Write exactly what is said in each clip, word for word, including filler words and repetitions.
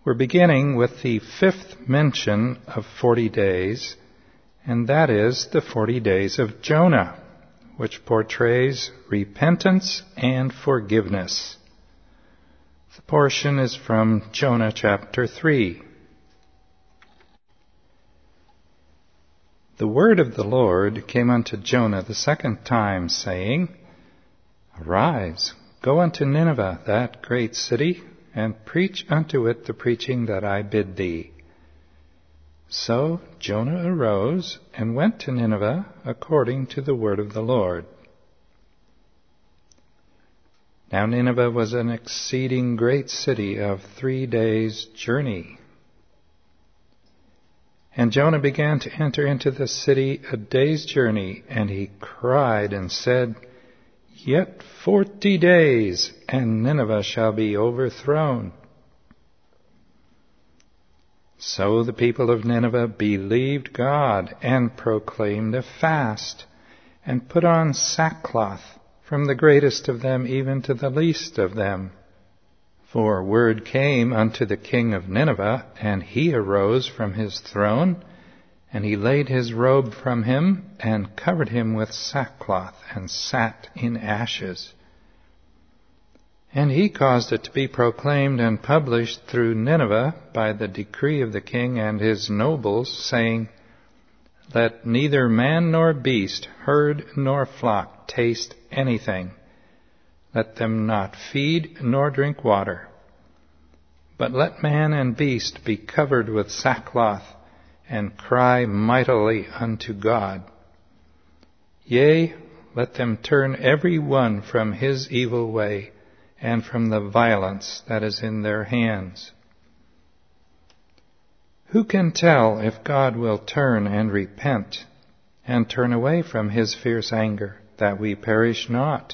We're beginning with the fifth mention of forty days, and that is the forty days of Jonah, which portrays repentance and forgiveness. The portion is from Jonah chapter three. The word of the Lord came unto Jonah the second time, saying, Arise, go unto Nineveh, that great city, and preach unto it the preaching that I bid thee. So Jonah arose and went to Nineveh according to the word of the Lord. Now Nineveh was an exceeding great city of three days' journey. And Jonah began to enter into the city a day's journey, and he cried and said, Yet forty days, and Nineveh shall be overthrown. So the people of Nineveh believed God, and proclaimed a fast, and put on sackcloth, from the greatest of them even to the least of them. For word came unto the king of Nineveh, and he arose from his throne, and he laid his robe from him, and covered him with sackcloth, and sat in ashes. And he caused it to be proclaimed and published through Nineveh by the decree of the king and his nobles, saying, Let neither man nor beast, herd nor flock taste anything. Let them not feed nor drink water. But let man and beast be covered with sackcloth, and cry mightily unto God. Yea, let them turn every one from his evil way, and from the violence that is in their hands. Who can tell if God will turn and repent, and turn away from his fierce anger, that we perish not?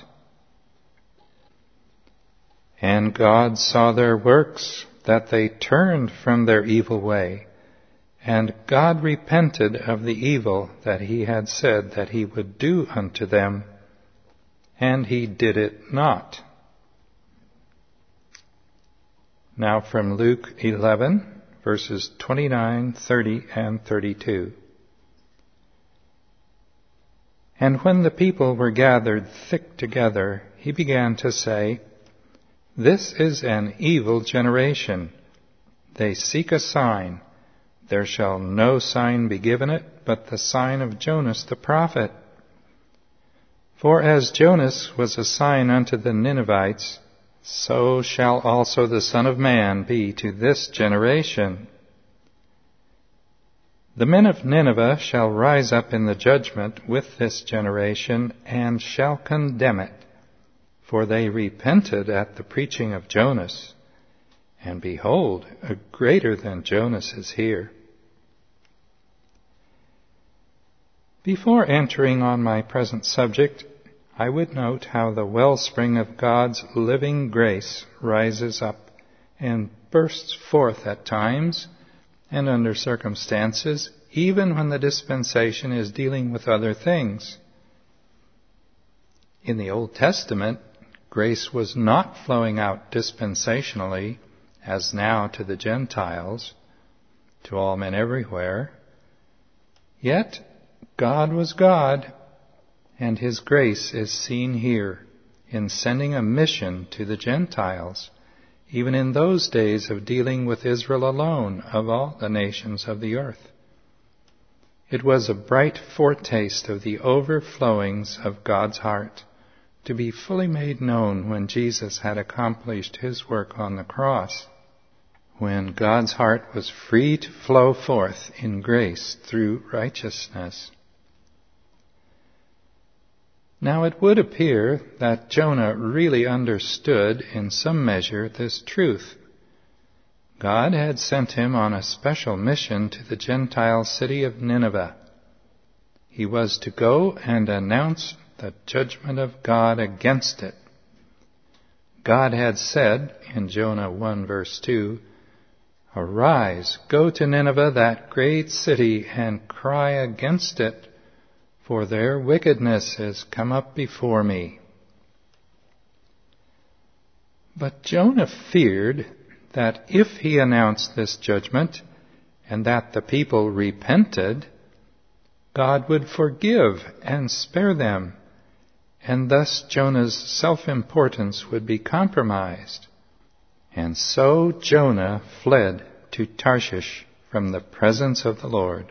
And God saw their works, that they turned from their evil way, and God repented of the evil that he had said that he would do unto them, and he did it not. Now from Luke eleven, verses twenty-nine, thirty, and thirty-two. And when the people were gathered thick together, he began to say, This is an evil generation. They seek a sign. There shall no sign be given it, but the sign of Jonas the prophet. For as Jonas was a sign unto the Ninevites, so shall also the Son of Man be to this generation. The men of Nineveh shall rise up in the judgment with this generation, and shall condemn it. For they repented at the preaching of Jonas. And behold, a greater than Jonas is here. Before entering on my present subject, I would note how the wellspring of God's living grace rises up and bursts forth at times and under circumstances, even when the dispensation is dealing with other things. In the Old Testament, grace was not flowing out dispensationally, as now to the Gentiles, to all men everywhere. Yet God was God, and his grace is seen here in sending a mission to the Gentiles, even in those days of dealing with Israel alone of all the nations of the earth. It was a bright foretaste of the overflowings of God's heart, to be fully made known when Jesus had accomplished his work on the cross, when God's heart was free to flow forth in grace through righteousness. Now it would appear that Jonah really understood in some measure this truth. God had sent him on a special mission to the Gentile city of Nineveh. He was to go and announce the judgment of God against it. God had said in Jonah one verse two, Arise, go to Nineveh, that great city, and cry against it, for their wickedness has come up before me. But Jonah feared that if he announced this judgment and that the people repented, God would forgive and spare them, and thus Jonah's self-importance would be compromised. And so Jonah fled to Tarshish from the presence of the Lord.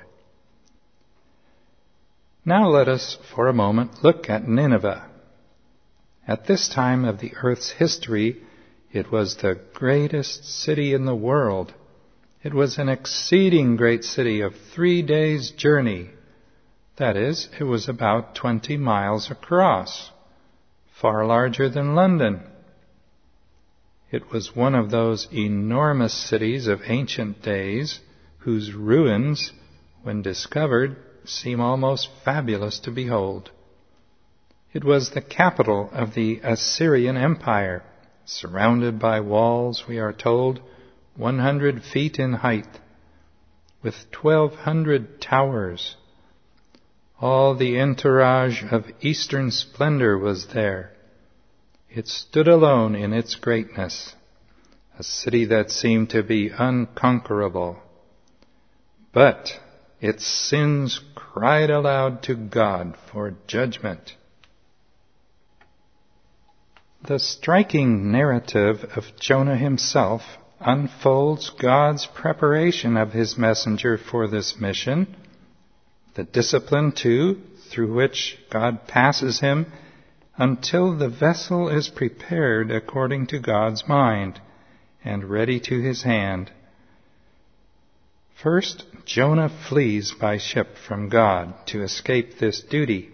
Now let us for a moment look at Nineveh. At this time of the earth's history, it was the greatest city in the world. It was an exceeding great city of three days' journey. That is, it was about twenty miles across, far larger than London. It was one of those enormous cities of ancient days whose ruins, when discovered, seem almost fabulous to behold. It was the capital of the Assyrian Empire, surrounded by walls, we are told, one hundred feet in height, with twelve hundred towers. All the entourage of eastern splendor was there. It stood alone in its greatness, a city that seemed to be unconquerable. But its sins cried aloud to God for judgment. The striking narrative of Jonah himself unfolds God's preparation of his messenger for this mission, the discipline, too, through which God passes him until the vessel is prepared according to God's mind and ready to his hand. First, Jonah flees by ship from God to escape this duty.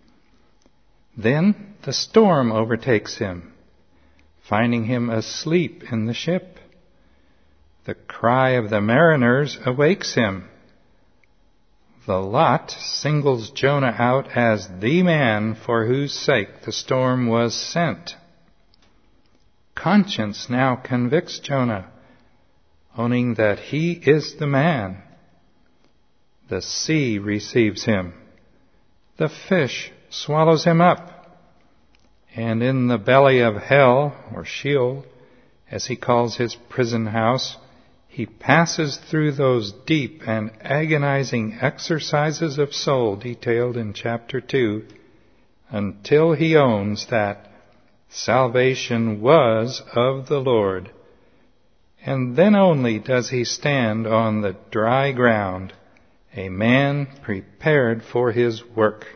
Then the storm overtakes him, finding him asleep in the ship. The cry of the mariners awakes him. The lot singles Jonah out as the man for whose sake the storm was sent. Conscience now convicts Jonah, owning that he is the man. The sea receives him. The fish swallows him up. And in the belly of hell, or Sheol, as he calls his prison house, he passes through those deep and agonizing exercises of soul detailed in chapter two until he owns that salvation was of the Lord. And then only does he stand on the dry ground, a man prepared for his work.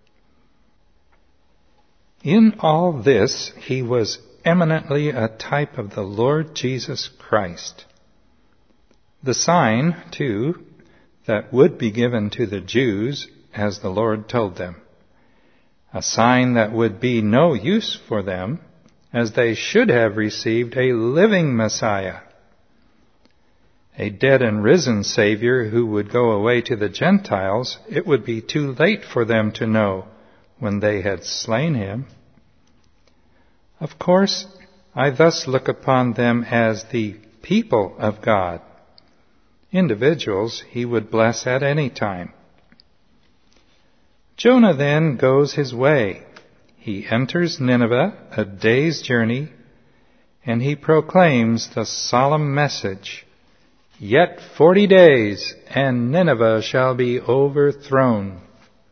In all this, he was eminently a type of the Lord Jesus Christ. The sign, too, that would be given to the Jews, as the Lord told them. A sign that would be no use for them, as they should have received a living Messiah, a dead and risen Savior who would go away to the Gentiles. It would be too late for them to know when they had slain him. Of course, I thus look upon them as the people of God. Individuals he would bless at any time. Jonah then goes his way. He enters Nineveh, a day's journey, and he proclaims the solemn message, "Yet forty days, and Nineveh shall be overthrown."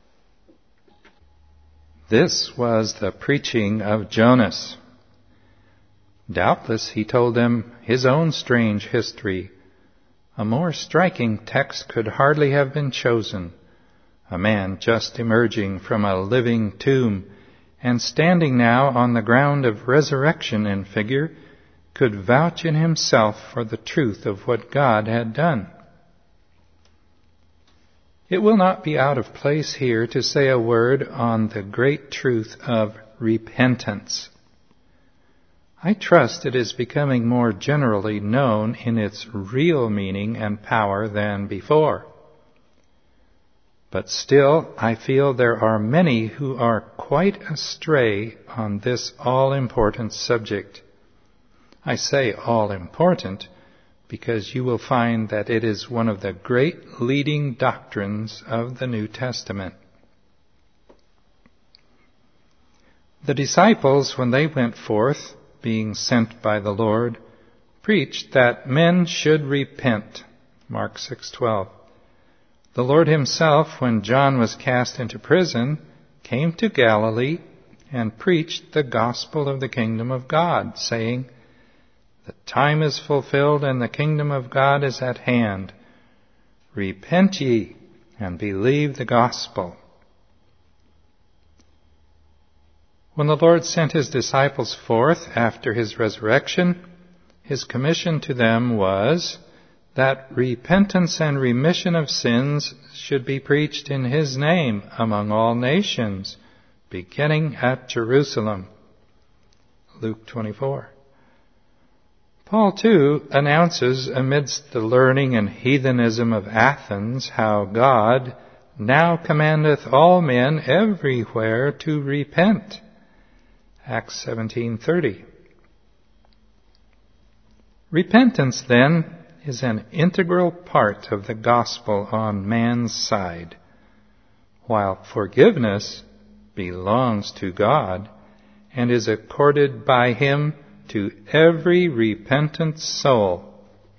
This was the preaching of Jonas. Doubtless he told them his own strange history. A more striking text could hardly have been chosen. A man just emerging from a living tomb and standing now on the ground of resurrection in figure could vouch in himself for the truth of what God had done. It will not be out of place here to say a word on the great truth of repentance. I trust it is becoming more generally known in its real meaning and power than before. But still, I feel there are many who are quite astray on this all-important subject. I say all-important because you will find that it is one of the great leading doctrines of the New Testament. The disciples, when they went forth, being sent by the Lord, preached that men should repent. Mark six twelve. The Lord himself, when John was cast into prison, came to Galilee and preached the gospel of the kingdom of God, saying, "The time is fulfilled and the kingdom of God is at hand. Repent ye and believe the gospel." When the Lord sent his disciples forth after his resurrection, his commission to them was that repentance and remission of sins should be preached in his name among all nations, beginning at Jerusalem. Luke twenty-four. Paul, too, announces amidst the learning and heathenism of Athens how God now commandeth all men everywhere to repent. Acts seventeen thirty. Repentance, then, is an integral part of the gospel on man's side, while forgiveness belongs to God and is accorded by him to every repentant soul.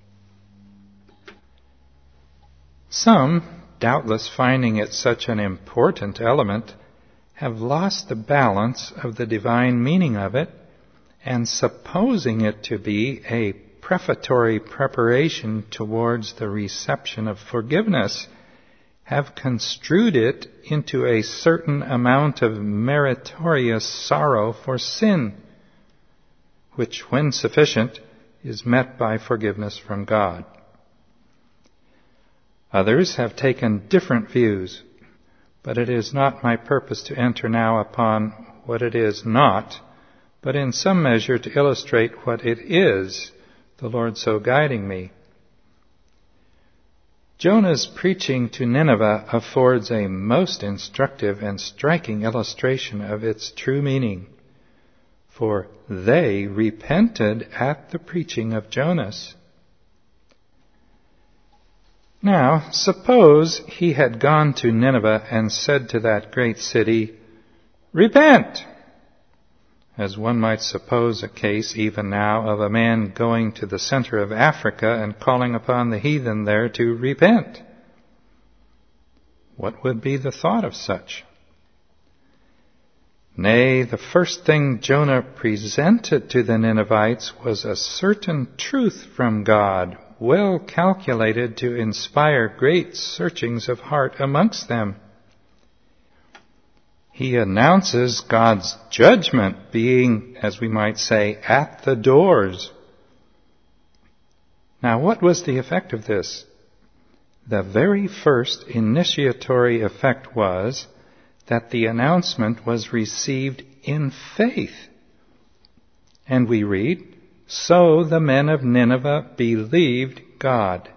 Some, doubtless finding it such an important element, have lost the balance of the divine meaning of it, and supposing it to be a prefatory preparation towards the reception of forgiveness, have construed it into a certain amount of meritorious sorrow for sin, which, when sufficient, is met by forgiveness from God. Others have taken different views, but it is not my purpose to enter now upon what it is not, but in some measure to illustrate what it is, the Lord so guiding me. Jonah's preaching to Nineveh affords a most instructive and striking illustration of its true meaning. For they repented at the preaching of Jonas. Now, suppose he had gone to Nineveh and said to that great city, "Repent," as one might suppose a case even now of a man going to the center of Africa and calling upon the heathen there to repent. What would be the thought of such? Nay, the first thing Jonah presented to the Ninevites was a certain truth from God, well calculated to inspire great searchings of heart amongst them. He announces God's judgment being, as we might say, at the doors. Now, what was the effect of this? The very first initiatory effect was that the announcement was received in faith. And we read, "So the men of Nineveh believed God."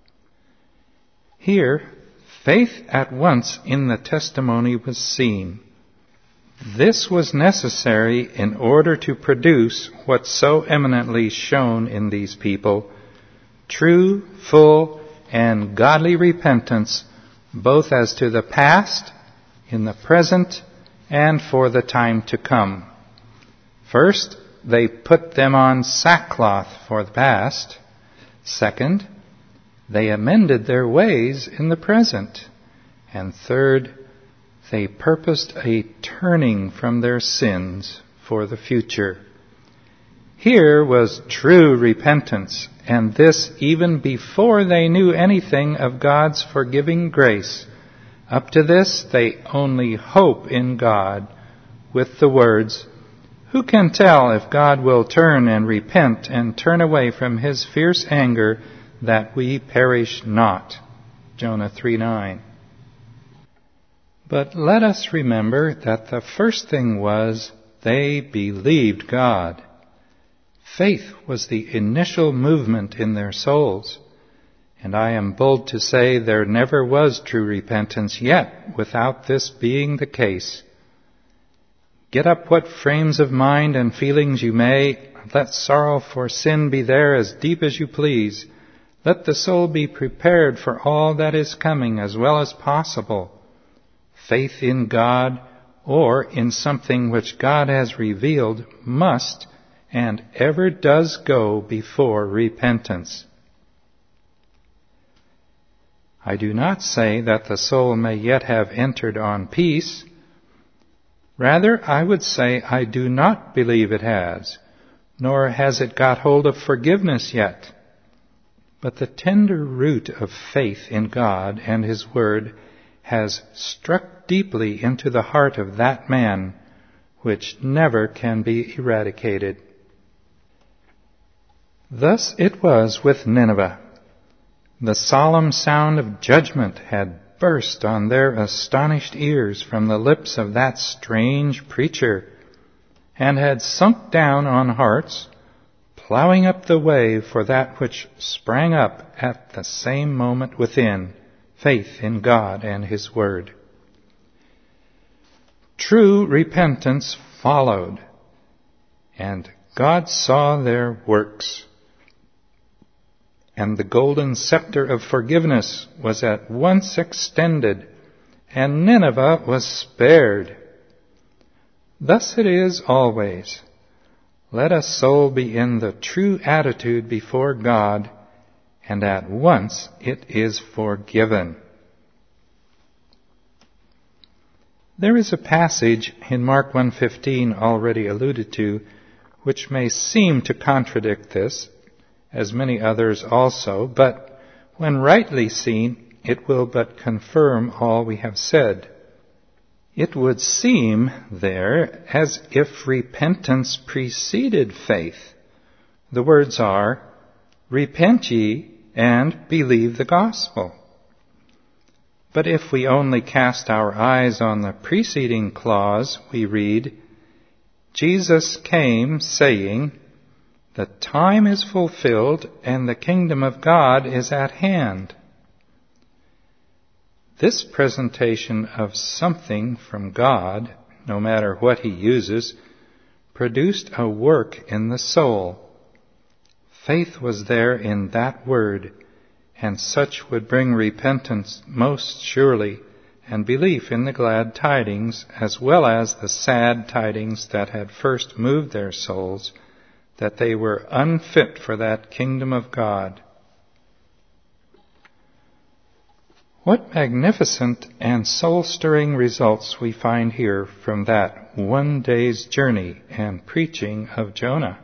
Here, faith at once in the testimony was seen. This was necessary in order to produce what so eminently shone in these people, true, full, and godly repentance, both as to the past, in the present, and for the time to come. First, they put them on sackcloth for the past. Second, they amended their ways in the present. And third, they purposed a turning from their sins for the future. Here was true repentance, and this even before they knew anything of God's forgiving grace. Up to this, they only hope in God with the words, "Who can tell if God will turn and repent and turn away from his fierce anger that we perish not?" Jonah three nine. But let us remember that the first thing was they believed God. Faith was the initial movement in their souls. And I am bold to say there never was true repentance yet without this being the case. Get up what frames of mind and feelings you may, let sorrow for sin be there as deep as you please. Let the soul be prepared for all that is coming as well as possible. Faith in God or in something which God has revealed must, and ever does go before repentance. I do not say that the soul may yet have entered on peace. Rather, I would say I do not believe it has, nor has it got hold of forgiveness yet. But the tender root of faith in God and His Word has struck deeply into the heart of that man, which never can be eradicated. Thus it was with Nineveh. The solemn sound of judgment had burst on their astonished ears from the lips of that strange preacher, and had sunk down on hearts, plowing up the way for that which sprang up at the same moment within, faith in God and His Word. True repentance followed, and God saw their works. And the golden scepter of forgiveness was at once extended, and Nineveh was spared. Thus it is always. Let a soul be in the true attitude before God, and at once it is forgiven. There is a passage in Mark one fifteen already alluded to, which may seem to contradict this, as many others also, but when rightly seen, it will but confirm all we have said. It would seem there as if repentance preceded faith. The words are, "Repent ye and believe the gospel." But if we only cast our eyes on the preceding clause, we read, "Jesus came, saying, the time is fulfilled and the kingdom of God is at hand." This presentation of something from God, no matter what He uses, produced a work in the soul. Faith was there in that word, and such would bring repentance most surely, and belief in the glad tidings, as well as the sad tidings that had first moved their souls, that they were unfit for that kingdom of God. What magnificent and soul-stirring results we find here from that one day's journey and preaching of Jonah.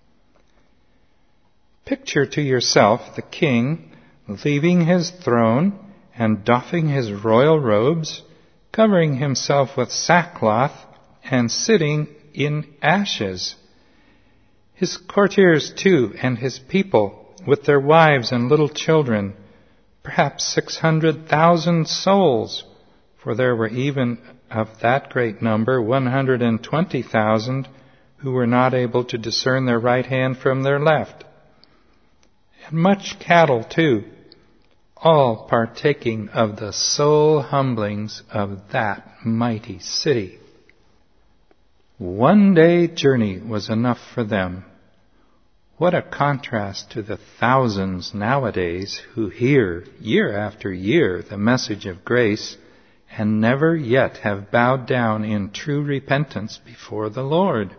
Picture to yourself the king leaving his throne and doffing his royal robes, covering himself with sackcloth, and sitting in ashes. His courtiers, too, and his people, with their wives and little children, perhaps six hundred thousand souls, for there were even of that great number one hundred twenty thousand who were not able to discern their right hand from their left. And much cattle, too, all partaking of the soul humblings of that mighty city. One day journey was enough for them. What a contrast to the thousands nowadays who hear year after year the message of grace and never yet have bowed down in true repentance before the Lord.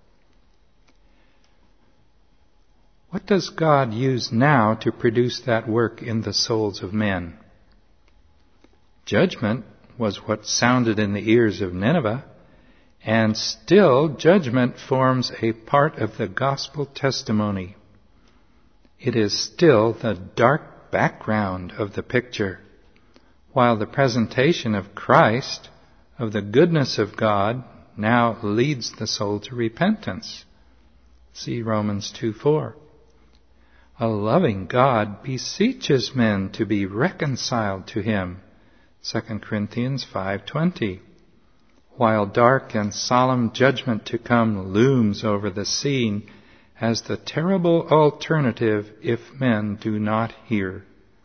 What does God use now to produce that work in the souls of men? Judgment was what sounded in the ears of Nineveh, and still judgment forms a part of the gospel testimony. It is still the dark background of the picture, while the presentation of Christ, of the goodness of God, now leads the soul to repentance. See Romans two four. A loving God beseeches men to be reconciled to Him. Second Corinthians five twenty. While dark and solemn judgment to come looms over the scene as the terrible alternative if men do not hear.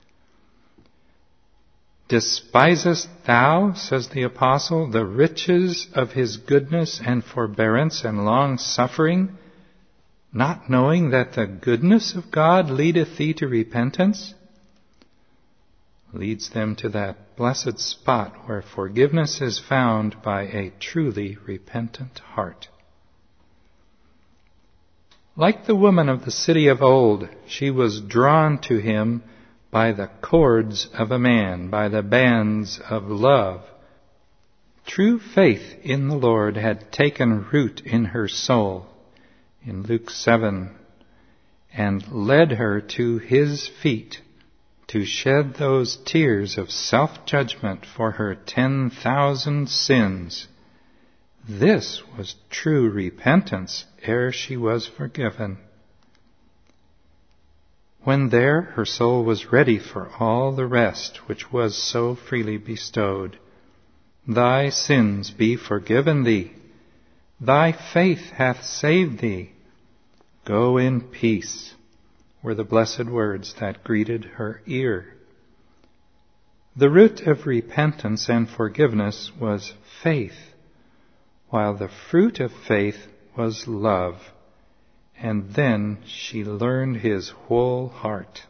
Despisest thou, says the apostle, the riches of His goodness and forbearance and long-suffering, not knowing that the goodness of God leadeth thee to repentance? Leads them to that blessed spot where forgiveness is found by a truly repentant heart. Like the woman of the city of old, she was drawn to him by the cords of a man, by the bands of love. True faith in the Lord had taken root in her soul, in Luke seven, and led her to his feet to shed those tears of self-judgment for her ten thousand sins. This was true repentance ere she was forgiven. When there, her soul was ready for all the rest which was so freely bestowed. Thy sins be forgiven thee. Thy faith hath saved thee. Go in peace, were the blessed words that greeted her ear. The root of repentance and forgiveness was faith, while the fruit of faith was love. And then she learned his whole heart.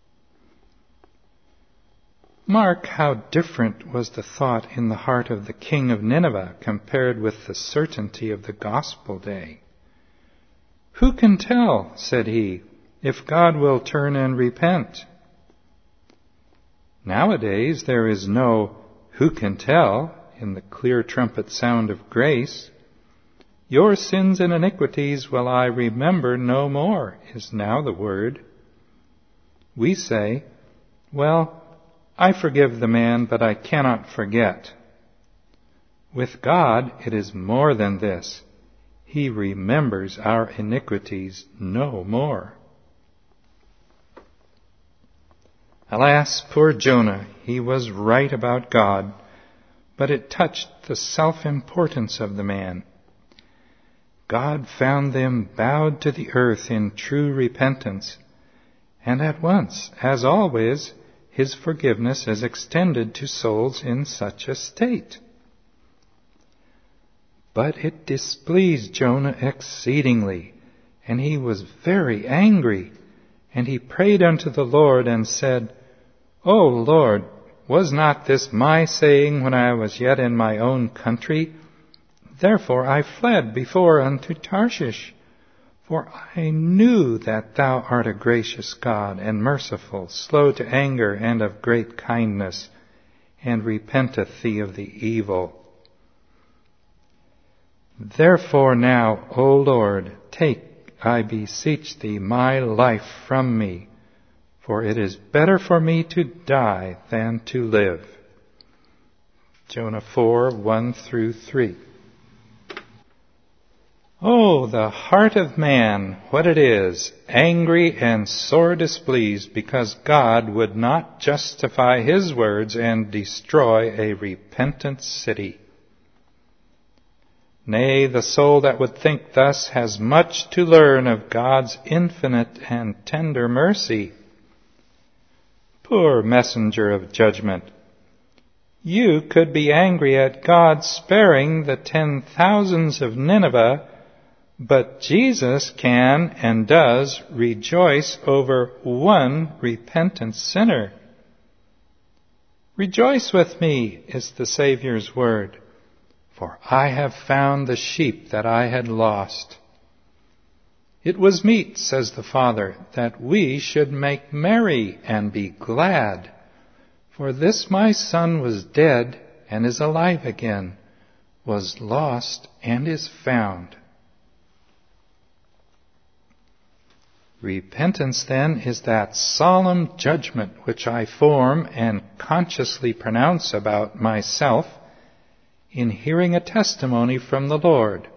Mark how different was the thought in the heart of the king of Nineveh compared with the certainty of the gospel day. Who can tell, said he, if God will turn and repent? Nowadays there is no who can tell in the clear trumpet sound of grace. Your sins and iniquities will I remember no more, is now the word. We say, well, I forgive the man, but I cannot forget. With God it is more than this. He remembers our iniquities no more. Alas, poor Jonah, he was right about God, but it touched the self-importance of the man. God found them bowed to the earth in true repentance, and at once, as always, his forgiveness is extended to souls in such a state. But it displeased Jonah exceedingly, and he was very angry, and he prayed unto the Lord and said, O Lord, was not this my saying when I was yet in my own country? Therefore I fled before unto Tarshish, for I knew that thou art a gracious God and merciful, slow to anger and of great kindness, and repenteth thee of the evil. Therefore now, O Lord, take, I beseech thee, my life from me, for it is better for me to die than to live. Jonah four, one through three. Oh, the heart of man, what it is, angry and sore displeased because God would not justify his words and destroy a repentant city. Nay, the soul that would think thus has much to learn of God's infinite and tender mercy. Poor messenger of judgment, you could be angry at God sparing the ten thousands of Nineveh, but Jesus can and does rejoice over one repentant sinner. Rejoice with me, is the Savior's word, for I have found the sheep that I had lost. It was meet, says the Father, that we should make merry and be glad. For this my son was dead and is alive again, was lost and is found. Repentance, then, is that solemn judgment which I form and consciously pronounce about myself in hearing a testimony from the Lord.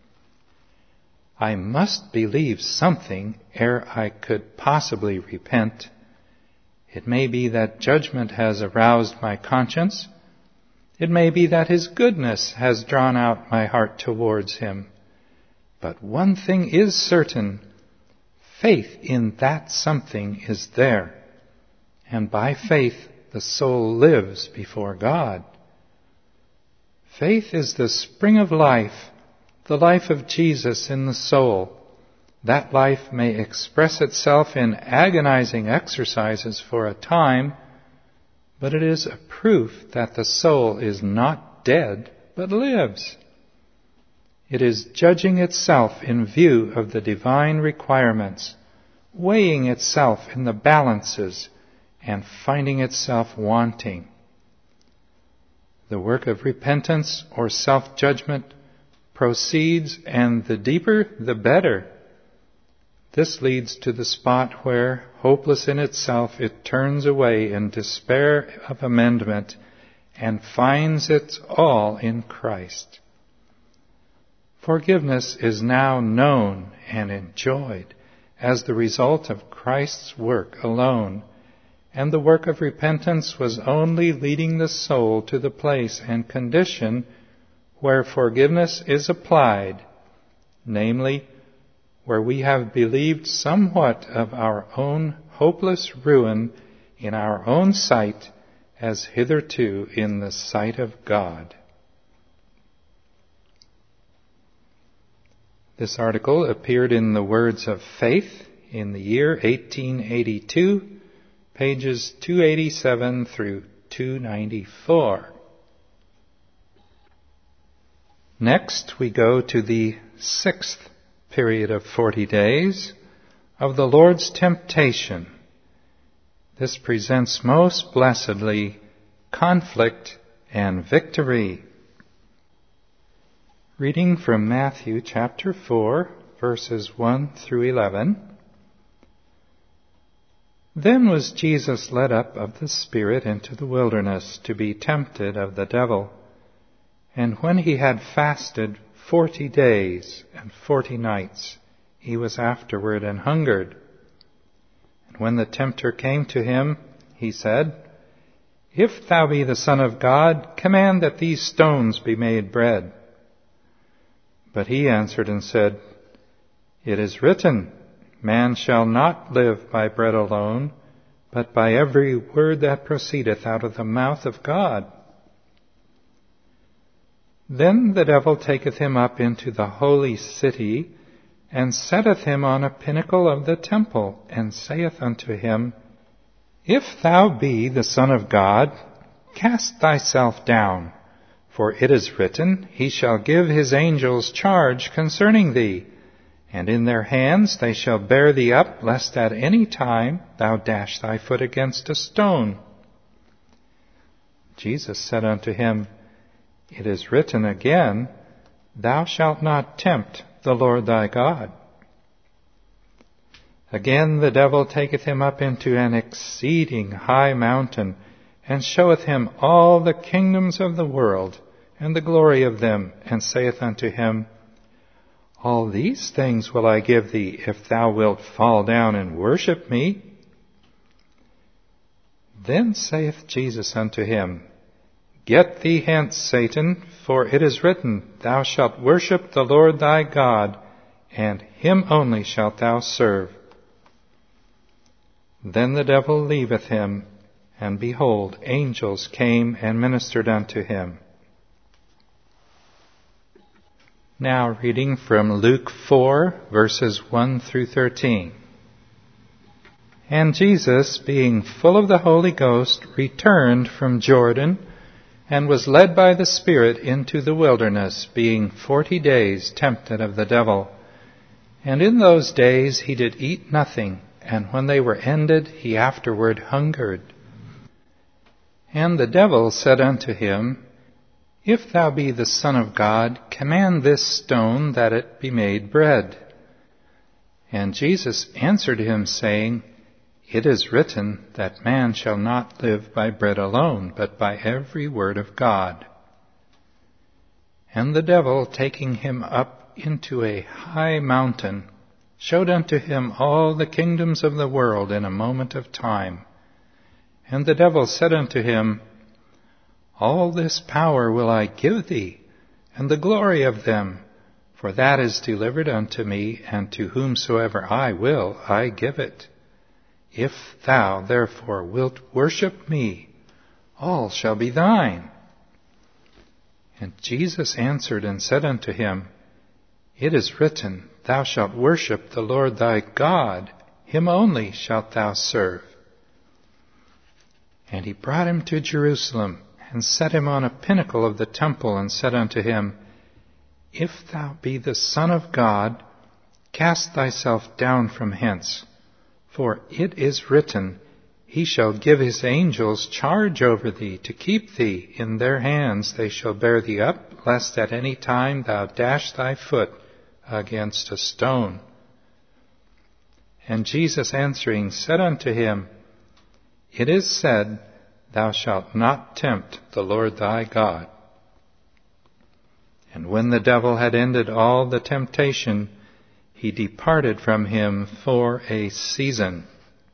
I must believe something ere I could possibly repent. It may be that judgment has aroused my conscience. It may be that his goodness has drawn out my heart towards him. But one thing is certain. Faith in that something is there, and by faith the soul lives before God. Faith is the spring of life, the life of Jesus in the soul. That life may express itself in agonizing exercises for a time, but it is a proof that the soul is not dead, but lives. It is judging itself in view of the divine requirements, weighing itself in the balances, and finding itself wanting. The work of repentance or self-judgment proceeds, and the deeper, the better. This leads to the spot where, hopeless in itself, it turns away in despair of amendment and finds its all in Christ. Forgiveness is now known and enjoyed as the result of Christ's work alone, and the work of repentance was only leading the soul to the place and condition where forgiveness is applied, namely, where we have believed somewhat of our own hopeless ruin in our own sight as hitherto in the sight of God. This article appeared in the Words of Faith in the year eighteen eighty-two, pages two eighty-seven through two ninety-four. Next, we go to the sixth period of forty days of the Lord's temptation. This presents most blessedly conflict and victory. Reading from Matthew chapter four, verses one through eleven. Then was Jesus led up of the Spirit into the wilderness to be tempted of the devil. And when he had fasted forty days and forty nights, he was afterward an hungered. And when the tempter came to him, he said, If thou be the Son of God, command that these stones be made bread. But he answered and said, It is written, Man shall not live by bread alone, but by every word that proceedeth out of the mouth of God. Then the devil taketh him up into the holy city, and setteth him on a pinnacle of the temple, and saith unto him, If thou be the Son of God, cast thyself down. For it is written, He shall give His angels charge concerning thee, and in their hands they shall bear thee up, lest at any time thou dash thy foot against a stone. Jesus said unto him, It is written again, Thou shalt not tempt the Lord thy God. Again the devil taketh him up into an exceeding high mountain, and showeth him all the kingdoms of the world, and the glory of them, and saith unto him, All these things will I give thee, if thou wilt fall down and worship me. Then saith Jesus unto him, Get thee hence, Satan, for it is written, Thou shalt worship the Lord thy God, and him only shalt thou serve. Then the devil leaveth him, and behold, angels came and ministered unto him. Now reading from Luke four, verses one through thirteen. And Jesus, being full of the Holy Ghost, returned from Jordan, and was led by the Spirit into the wilderness, being forty days tempted of the devil. And in those days he did eat nothing, and when they were ended, he afterward hungered. And the devil said unto him, If thou be the Son of God, command this stone that it be made bread. And Jesus answered him, saying, It is written that man shall not live by bread alone, but by every word of God. And the devil, taking him up into a high mountain, showed unto him all the kingdoms of the world in a moment of time. And the devil said unto him, All this power will I give thee, and the glory of them, for that is delivered unto me, and to whomsoever I will I give it. If thou therefore wilt worship me, all shall be thine. And Jesus answered and said unto him, It is written, Thou shalt worship the Lord thy God, him only shalt thou serve. And he brought him to Jerusalem, and set him on a pinnacle of the temple, and said unto him, If thou be the Son of God, cast thyself down from hence. For it is written, He shall give His angels charge over thee, to keep thee in their hands. They shall bear thee up, lest at any time thou dash thy foot against a stone. And Jesus answering said unto him, It is said, Thou shalt not tempt the Lord thy God. And when the devil had ended all the temptation, he departed from him for a season.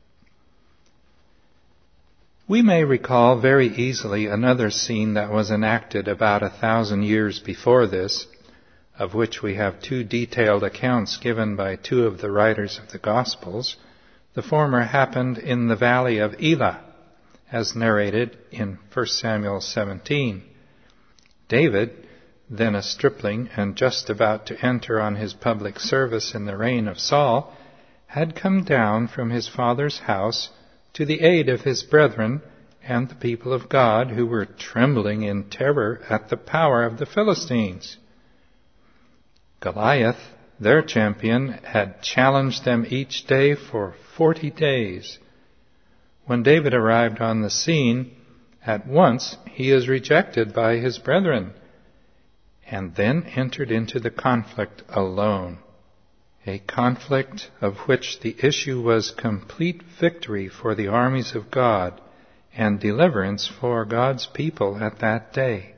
We may recall very easily another scene that was enacted about a thousand years before this, of which we have two detailed accounts given by two of the writers of the Gospels. The former happened in the valley of Elah, as narrated in First Samuel seventeen. David, then a stripling and just about to enter on his public service in the reign of Saul, had come down from his father's house to the aid of his brethren and the people of God, who were trembling in terror at the power of the Philistines. Goliath, their champion, had challenged them each day for forty days. When David arrived on the scene, at once he is rejected by his brethren, and then entered into the conflict alone, a conflict of which the issue was complete victory for the armies of God and deliverance for God's people at that day.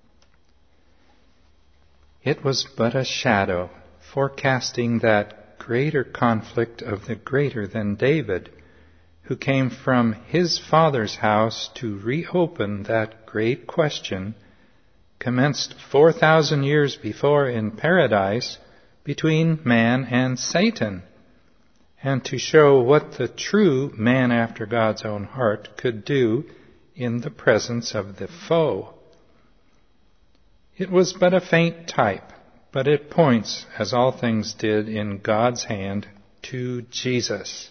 It was but a shadow, forecasting that greater conflict of the greater than David, who came from his father's house to reopen that great question, commenced four thousand years before in paradise between man and Satan, and to show what the true man after God's own heart could do in the presence of the foe. It was but a faint type, but it points, as all things did in God's hand, to Jesus.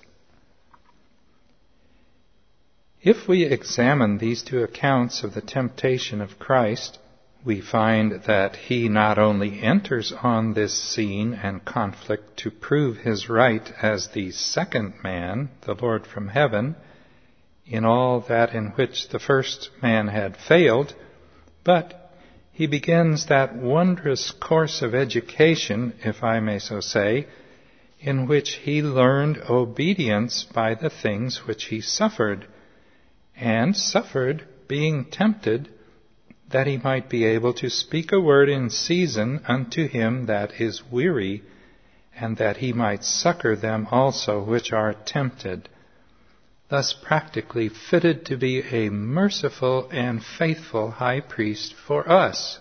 If we examine these two accounts of the temptation of Christ, we find that he not only enters on this scene and conflict to prove his right as the second man, the Lord from heaven, in all that in which the first man had failed, but he begins that wondrous course of education, if I may so say, in which he learned obedience by the things which he suffered, and suffered being tempted, that he might be able to speak a word in season unto him that is weary, and that he might succor them also which are tempted, thus practically fitted to be a merciful and faithful high priest for us.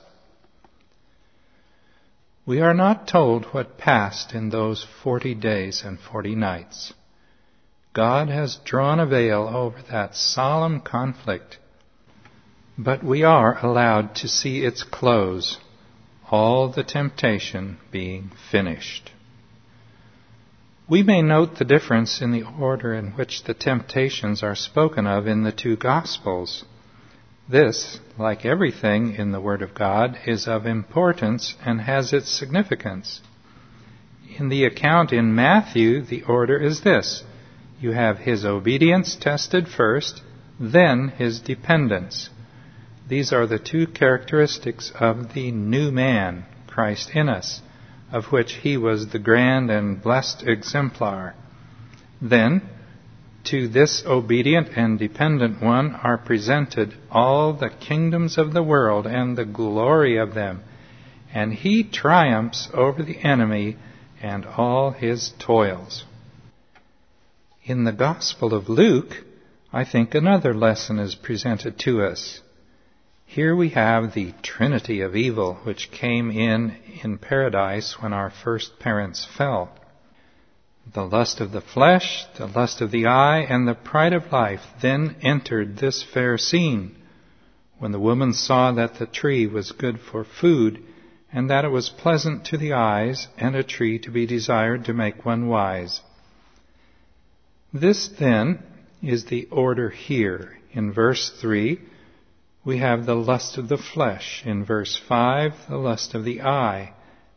We are not told what passed in those forty days and forty nights. God has drawn a veil over that solemn conflict, but we are allowed to see its close, all the temptation being finished. We may note the difference in the order in which the temptations are spoken of in the two Gospels. This, like everything in the Word of God, is of importance and has its significance. In the account in Matthew, the order is this. You have his obedience tested first, then his dependence. These are the two characteristics of the new man, Christ in us, of which he was the grand and blessed exemplar. Then, to this obedient and dependent one are presented all the kingdoms of the world and the glory of them, and he triumphs over the enemy and all his toils. In the Gospel of Luke, I think another lesson is presented to us. Here we have the trinity of evil which came in in paradise when our first parents fell. The lust of the flesh, the lust of the eye, and the pride of life then entered this fair scene, when the woman saw that the tree was good for food, and that it was pleasant to the eyes, and a tree to be desired to make one wise. This, then, is the order here. In verse three, we have the lust of the flesh. In verse five, the lust of the eye.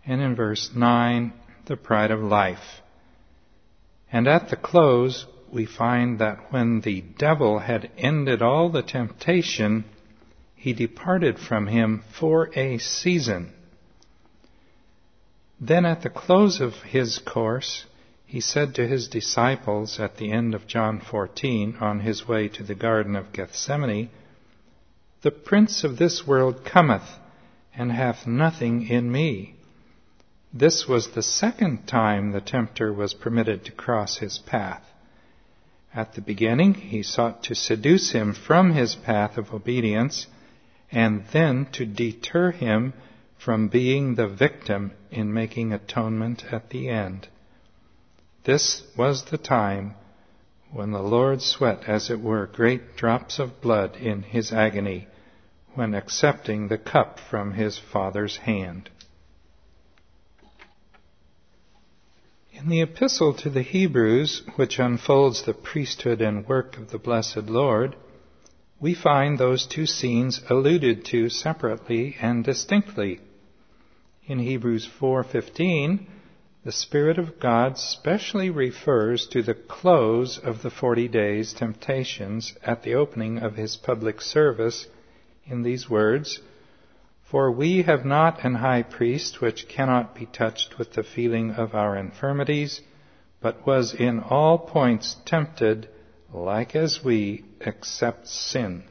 and in verse nine, the pride of life. And at the close, we find that when the devil had ended all the temptation, he departed from him for a season. Then at the close of his course, he said to his disciples at the end of John fourteen, on his way to the Garden of Gethsemane, "The prince of this world cometh, and hath nothing in me." This was the second time the tempter was permitted to cross his path. At the beginning, he sought to seduce him from his path of obedience, and then to deter him from being the victim in making atonement at the end. This was the time when the Lord sweat, as it were, great drops of blood in his agony, when accepting the cup from his Father's hand. In the epistle to the Hebrews, which unfolds the priesthood and work of the blessed Lord, we find those two scenes alluded to separately and distinctly. In Hebrews four fifteen, the Spirit of God specially refers to the close of the forty days' temptations at the opening of his public service in these words, "For we have not an high priest which cannot be touched with the feeling of our infirmities, but was in all points tempted, like as we, except sin."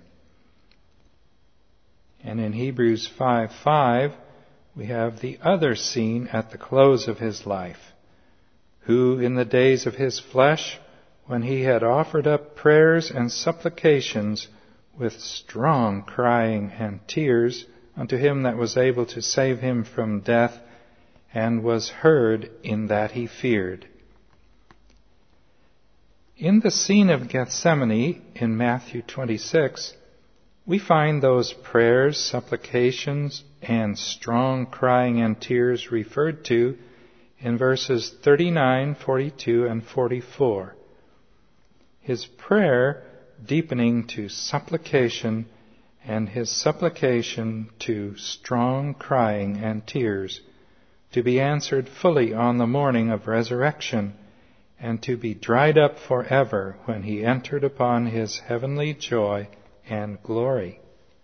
And in Hebrews five five, we have the other scene at the close of his life, who in the days of his flesh, when he had offered up prayers and supplications with strong crying and tears unto him that was able to save him from death, and was heard in that he feared. In the scene of Gethsemane, in Matthew twenty-six, we find those prayers, supplications, and strong crying and tears referred to in verses thirty-nine, forty-two, and forty-four. His prayer deepening to supplication, and his supplication to strong crying and tears, to be answered fully on the morning of resurrection, and to be dried up forever when he entered upon his heavenly joy and glory.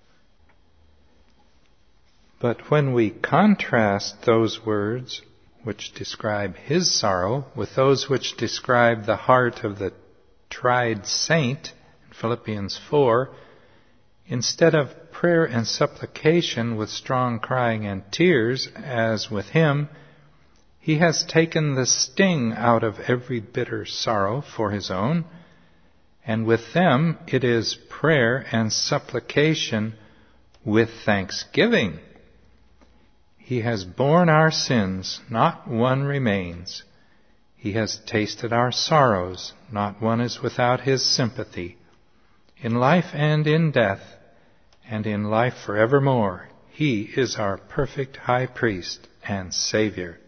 But when we contrast those words which describe his sorrow with those which describe the heart of the tried saint in Philippians four, instead of prayer and supplication with strong crying and tears, as with him, he has taken the sting out of every bitter sorrow for his own, and with them it is prayer and supplication with thanksgiving. He has borne our sins, not one remains. He has tasted our sorrows, not one is without his sympathy. In life and in death, and in life forevermore, he is our perfect high priest and Savior.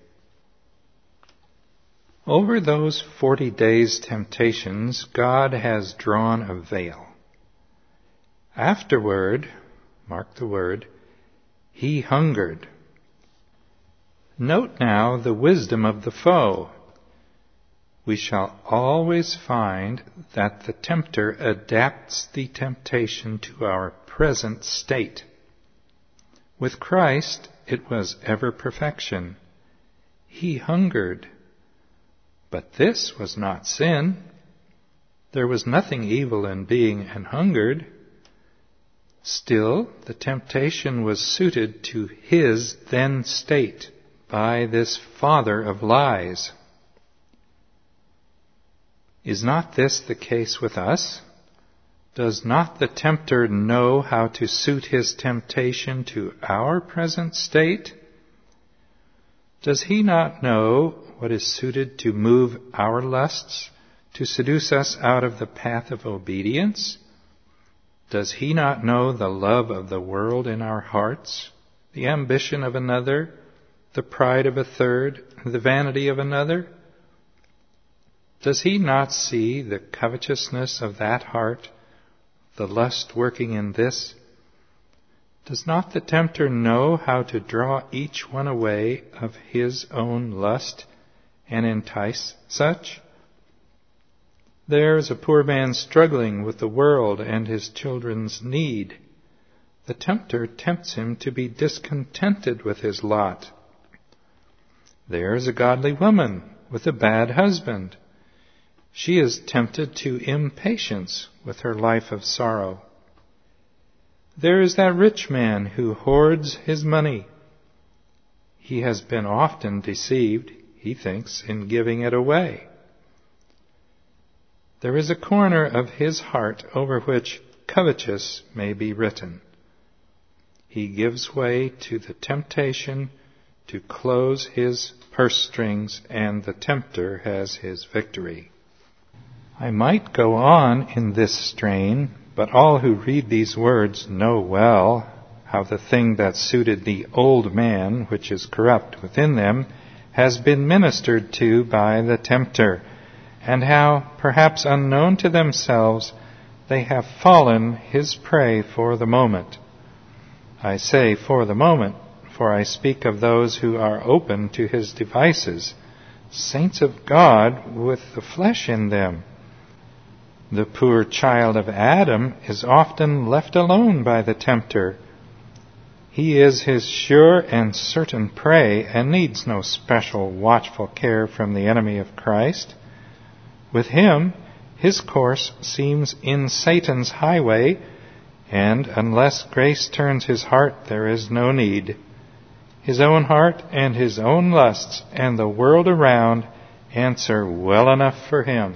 Over those forty days' temptations, God has drawn a veil. Afterward, mark the word, he hungered. Note now the wisdom of the foe. We shall always find that the tempter adapts the temptation to our present state. With Christ, it was ever perfection. He hungered. But this was not sin. There was nothing evil in being an hungered. Still, the temptation was suited to his then state by this father of lies. Is not this the case with us? Does not the tempter know how to suit his temptation to our present state? Does he not know what is suited to move our lusts, to seduce us out of the path of obedience? Does he not know the love of the world in our hearts, the ambition of another, the pride of a third, the vanity of another? Does he not see the covetousness of that heart, the lust working in this? Does not the tempter know how to draw each one away of his own lust and entice such? There is a poor man struggling with the world and his children's need. The tempter tempts him to be discontented with his lot. There is a godly woman with a bad husband. She is tempted to impatience with her life of sorrow. There is that rich man who hoards his money. He has been often deceived, he thinks, in giving it away. There is a corner of his heart over which covetous may be written. He gives way to the temptation to close his purse strings, and the tempter has his victory. I might go on in this strain, but all who read these words know well how the thing that suited the old man, which is corrupt within them, has been ministered to by the tempter, and how, perhaps unknown to themselves, they have fallen his prey for the moment. I say for the moment, for I speak of those who are open to his devices, saints of God with the flesh in them. The poor child of Adam is often left alone by the tempter. He is his sure and certain prey and needs no special watchful care from the enemy of Christ. With him, his course seems in Satan's highway, and unless grace turns his heart, there is no need. His own heart and his own lusts and the world around answer well enough for him.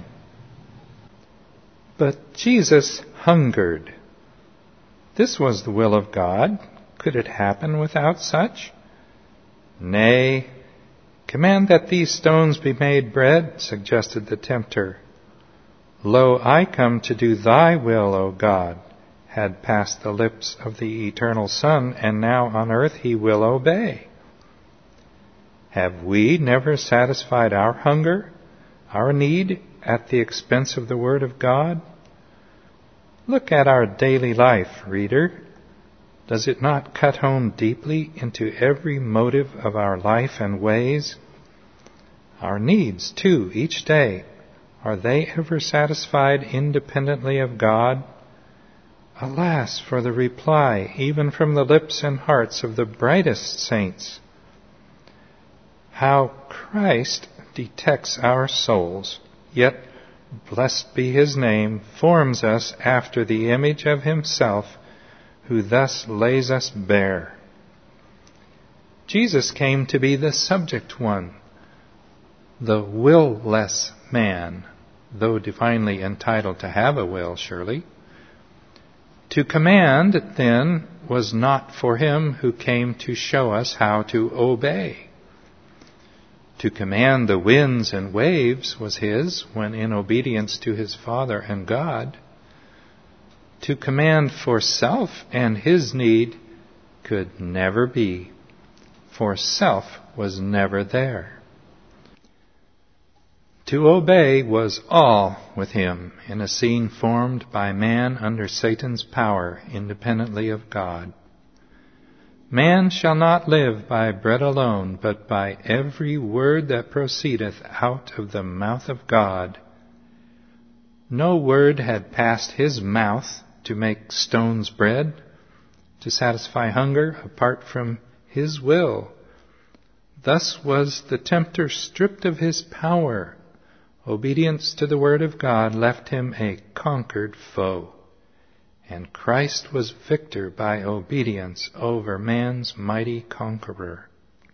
But Jesus hungered. This was the will of God. Could it happen without such? Nay, command that these stones be made bread, suggested the tempter. Lo, I come to do thy will, O God, had passed the lips of the eternal Son, and now on earth he will obey. Have we never satisfied our hunger, our need, at the expense of the Word of God? Look at our daily life, reader. Does it not cut home deeply into every motive of our life and ways? Our needs, too, each day, are they ever satisfied independently of God? Alas, for the reply, even from the lips and hearts of the brightest saints. How Christ detects our souls, yet, blessed be his name, forms us after the image of himself, who thus lays us bare. Jesus came to be the subject one, the will-less man, though divinely entitled to have a will, surely. To command, then, was not for him who came to show us how to obey. To command the winds and waves was his when in obedience to his Father and God. To command for self and his need could never be, for self was never there. To obey was all with him in a scene formed by man under Satan's power independently of God. Man shall not live by bread alone, but by every word that proceedeth out of the mouth of God. No word had passed his mouth to make stones bread, to satisfy hunger apart from his will. Thus was the tempter stripped of his power. Obedience to the word of God left him a conquered foe. And Christ was victor by obedience over man's mighty conqueror.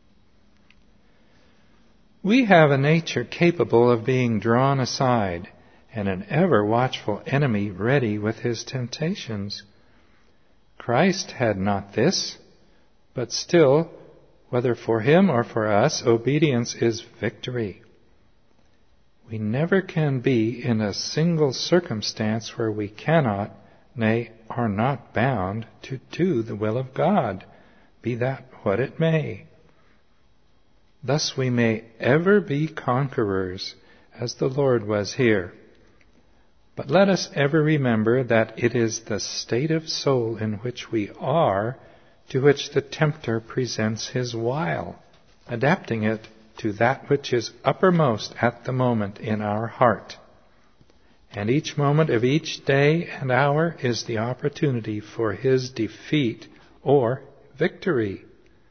We have a nature capable of being drawn aside, and an ever-watchful enemy ready with his temptations. Christ had not this, but still, whether for him or for us, obedience is victory. We never can be in a single circumstance where we cannot, nay, are not bound to do the will of God, be that what it may. Thus we may ever be conquerors, as the Lord was here. But let us ever remember that it is the state of soul in which we are to which the tempter presents his wile, adapting it to that which is uppermost at the moment in our heart. And each moment of each day and hour is the opportunity for his defeat or victory.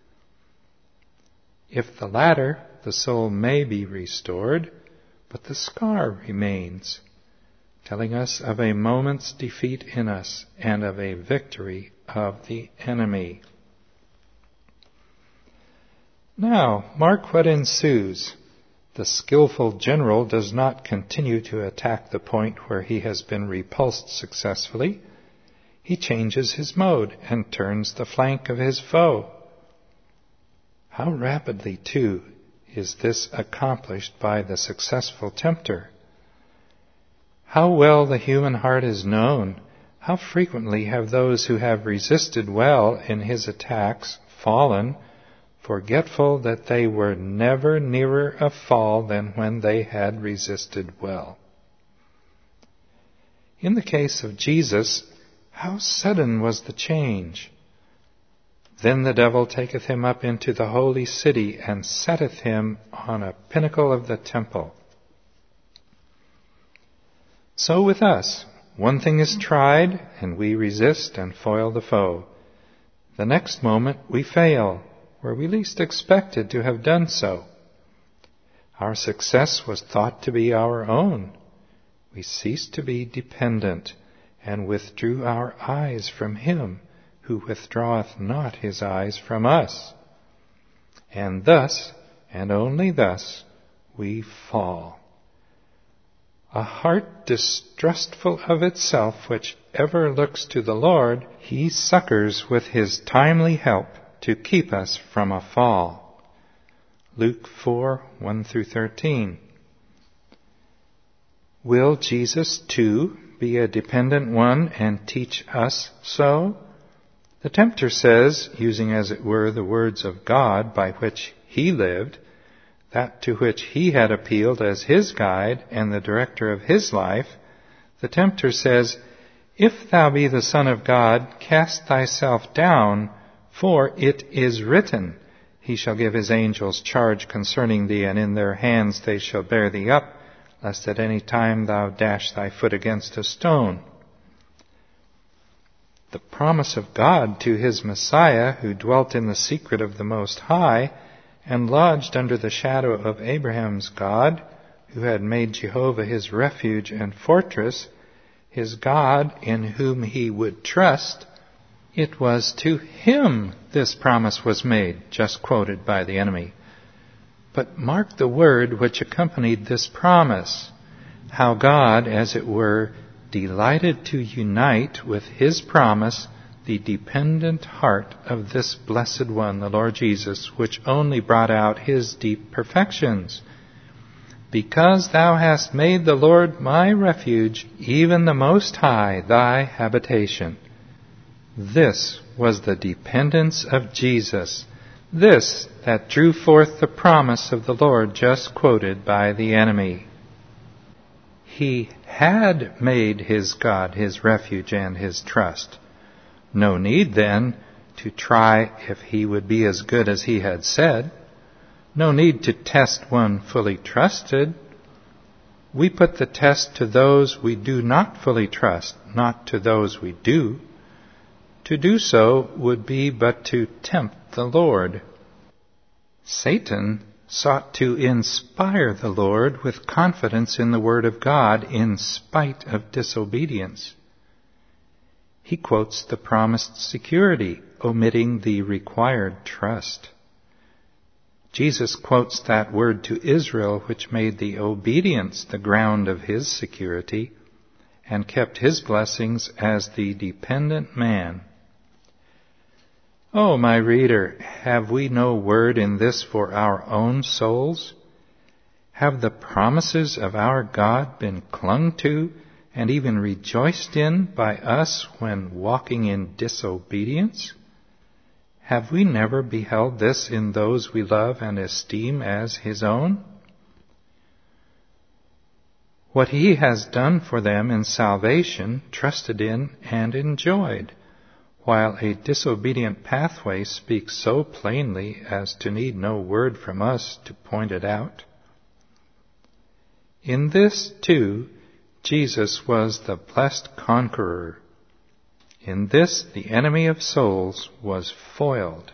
If the latter, the soul may be restored, but the scar remains, telling us of a moment's defeat in us and of a victory of the enemy. Now, mark what ensues. The skillful general does not continue to attack the point where he has been repulsed successfully. He changes his mode and turns the flank of his foe. How rapidly, too, is this accomplished by the successful tempter? How well the human heart is known! How frequently have those who have resisted well in his attacks fallen, forgetful that they were never nearer a fall than when they had resisted well. In the case of Jesus, how sudden was the change! Then the devil taketh him up into the holy city, and setteth him on a pinnacle of the temple. So with us, one thing is tried, and we resist and foil the foe. The next moment we fail, where we least expected to have done so. Our success was thought to be our own. We ceased to be dependent, and withdrew our eyes from him, who withdraweth not his eyes from us. And thus, and only thus, we fall. A heart distrustful of itself, which ever looks to the Lord, he succors with his timely help to keep us from a fall. Luke four, one through thirteen. Will Jesus, too, be a dependent one and teach us so? The tempter says, using as it were the words of God by which he lived, that to which he had appealed as his guide and the director of his life, the tempter says, If thou be the Son of God, cast thyself down, for it is written, He shall give his angels charge concerning thee, and in their hands they shall bear thee up, lest at any time thou dash thy foot against a stone. The promise of God to his Messiah, who dwelt in the secret of the Most High, and lodged under the shadow of Abraham's God, who had made Jehovah his refuge and fortress, his God in whom he would trust, it was to him this promise was made, just quoted by the enemy. But mark the word which accompanied this promise, how God, as it were, delighted to unite with his promise the dependent heart of this blessed one, the Lord Jesus, which only brought out his deep perfections. Because thou hast made the Lord my refuge, even the Most High thy habitation. This was the dependence of Jesus, this that drew forth the promise of the Lord just quoted by the enemy. He had made his God his refuge and his trust. No need, then, to try if he would be as good as he had said. No need to test one fully trusted. We put the test to those we do not fully trust, not to those we do. To do so would be but to tempt the Lord. Satan sought to inspire the Lord with confidence in the Word of God in spite of disobedience. He quotes the promised security, omitting the required trust. Jesus quotes that word to Israel which made the obedience the ground of his security and kept his blessings as the dependent man. Oh, my reader, have we no word in this for our own souls? Have the promises of our God been clung to and even rejoiced in by us when walking in disobedience? Have we never beheld this in those we love and esteem as his own? What he has done for them in salvation, trusted in and enjoyed. while a disobedient pathway speaks so plainly as to need no word from us to point it out. In this, too, Jesus was the blessed conqueror. In this, the enemy of souls was foiled.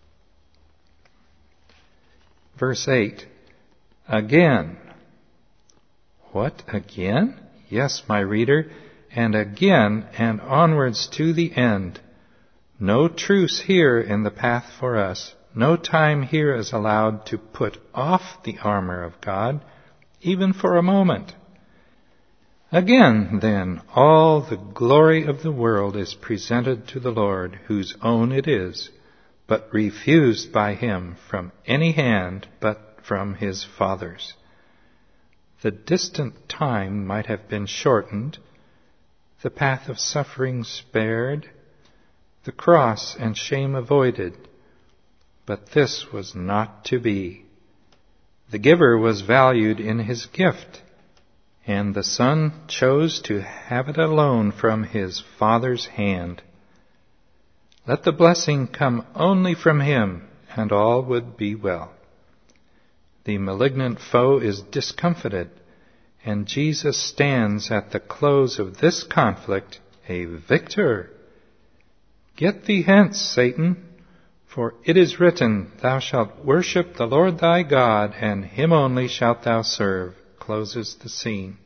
Verse eight, again. What, again? Yes, my reader, and again and onwards to the end. No truce here in the path for us. No time here is allowed to put off the armor of God, even for a moment. Again, then, all the glory of the world is presented to the Lord, whose own it is, but refused by him from any hand but from his Father's. The distant time might have been shortened, the path of suffering spared, the cross and shame avoided, but this was not to be. The giver was valued in his gift, and the Son chose to have it alone from his Father's hand. Let the blessing come only from him, and all would be well. The malignant foe is discomfited, and Jesus stands at the close of this conflict a victor. Get thee hence, Satan, for it is written, Thou shalt worship the Lord thy God, and him only shalt thou serve. Closes the scene.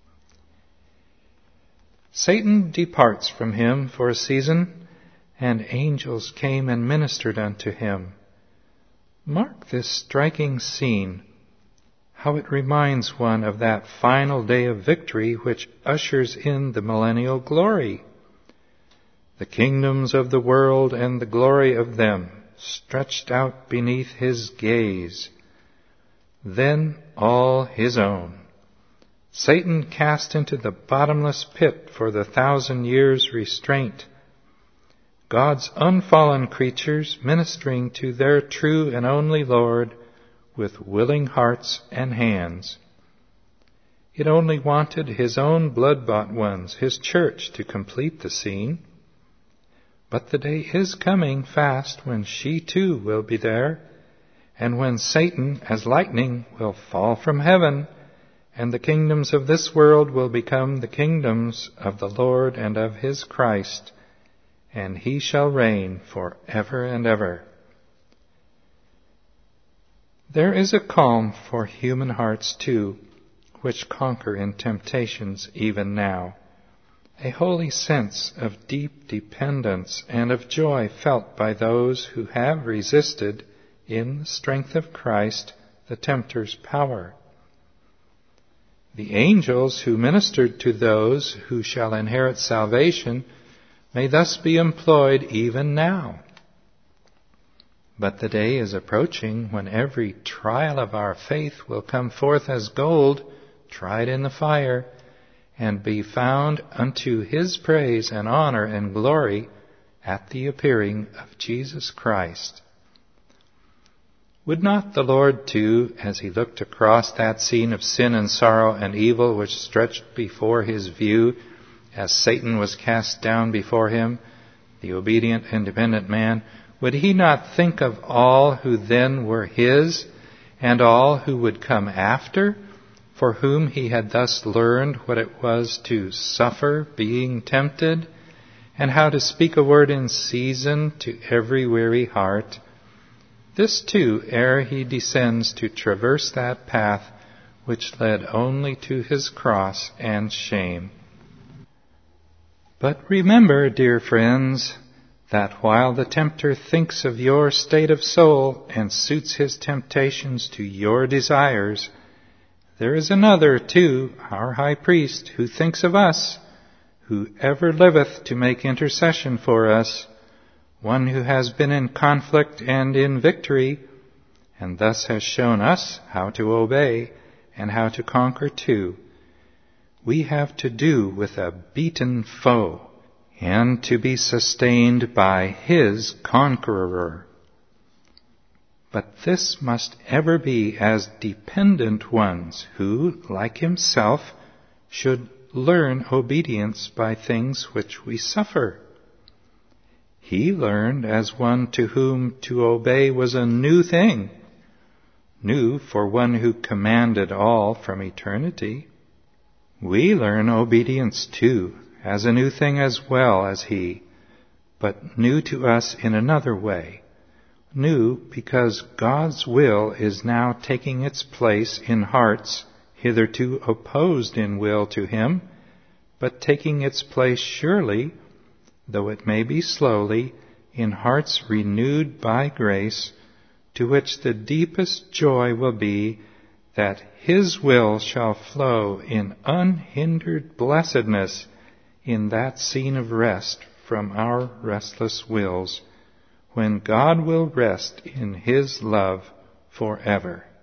Satan departs from him for a season, and angels came and ministered unto him. Mark this striking scene, how it reminds one of that final day of victory which ushers in the millennial glory. The kingdoms of the world and the glory of them stretched out beneath his gaze. Then all his own. Satan cast into the bottomless pit for the thousand years' restraint. God's unfallen creatures ministering to their true and only Lord with willing hearts and hands. It only wanted his own blood-bought ones, his church, to complete the scene. But the day is coming fast when she too will be there, and when Satan, as lightning, will fall from heaven, and the kingdoms of this world will become the kingdoms of the Lord and of his Christ, and he shall reign for ever and ever. There is a calm for human hearts too, which conquer in temptations even now, a holy sense of deep dependence and of joy felt by those who have resisted, in the strength of Christ, the tempter's power. The angels who ministered to those who shall inherit salvation may thus be employed even now. But the day is approaching when every trial of our faith will come forth as gold, tried in the fire, and be found unto his praise and honor and glory at the appearing of Jesus Christ. Would not the Lord, too, as he looked across that scene of sin and sorrow and evil which stretched before his view, as Satan was cast down before him, the obedient and dependent man, would he not think of all who then were his, and all who would come after, for whom he had thus learned what it was to suffer being tempted, and how to speak a word in season to every weary heart? This too, ere he descends to traverse that path which led only to his cross and shame. But remember, dear friends, that while the tempter thinks of your state of soul and suits his temptations to your desires, there is another, too, our high priest, who thinks of us, who ever liveth to make intercession for us, one who has been in conflict and in victory, and thus has shown us how to obey and how to conquer too. We have to do with a beaten foe, and to be sustained by his conqueror. But this must ever be as dependent ones who, like himself, should learn obedience by things which we suffer. He learned as one to whom to obey was a new thing, new for one who commanded all from eternity. We learn obedience too, as a new thing as well as he, but new to us in another way. New because God's will is now taking its place in hearts hitherto opposed in will to him, but taking its place surely, though it may be slowly, in hearts renewed by grace, to which the deepest joy will be that his will shall flow in unhindered blessedness in that scene of rest from our restless wills, when God will rest in his love forever.